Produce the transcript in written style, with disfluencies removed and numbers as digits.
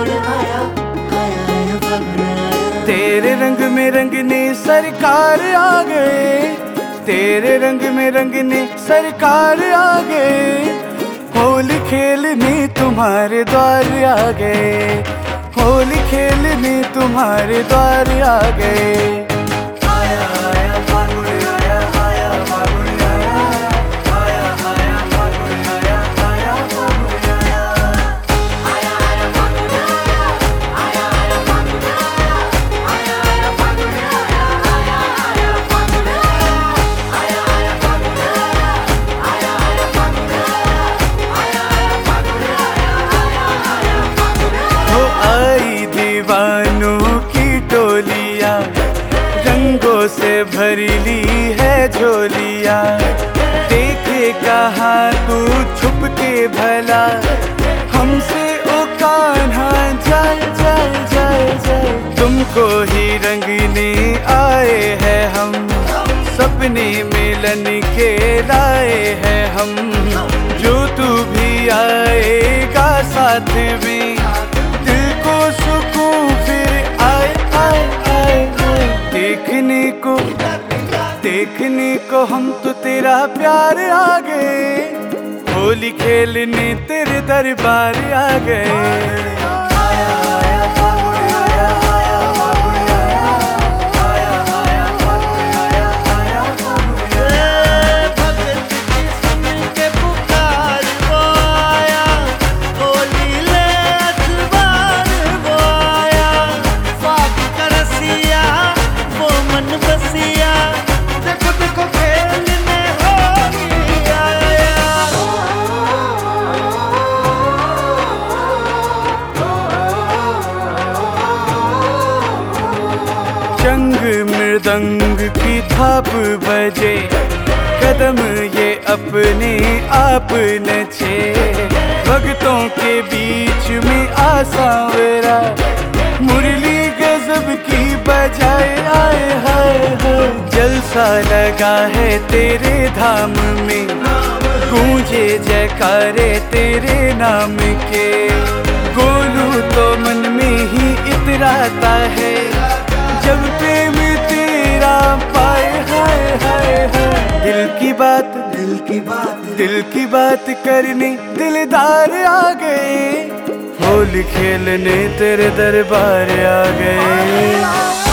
तेरे रंग में रंगने सरकार आ गए, तेरे रंग में रंगने सरकार आ गए। होली खेलने तुम्हारे द्वार आ गए, होली खेलने तुम्हारे द्वार आ गए। दीवानों की टोलियां रंगों से भरी ली है झोलियां। देखे कहाँ तू छुप के भला हमसे ओ कान्हा जाए जाए जाए जाए। तुमको ही रंगने आए हैं हम, सपने मिलन के लाए हैं हम। जो तू भी आएगा साथ में दिल को सुकून फिर आए आए आए आए। देखने को हम तो तेरा प्यार आ गए, होली खेलने तेरे दरबार आ गए। चंग मृदंग की थाप बजे, कदम ये अपने आप नचे। भक्तों के बीच में आसावरा मुरली गजब की बजाए आए हाय हाय। जलसा लगा है तेरे धाम में, गूंजे जयकारे तेरे नाम के। गोलू तो मन में ही इतराता है जब प्रेम तेरा पाए हाय हाय हाय। दिल की बात करने दिलदार आ गए, होली खेलने तेरे दरबार आ गए।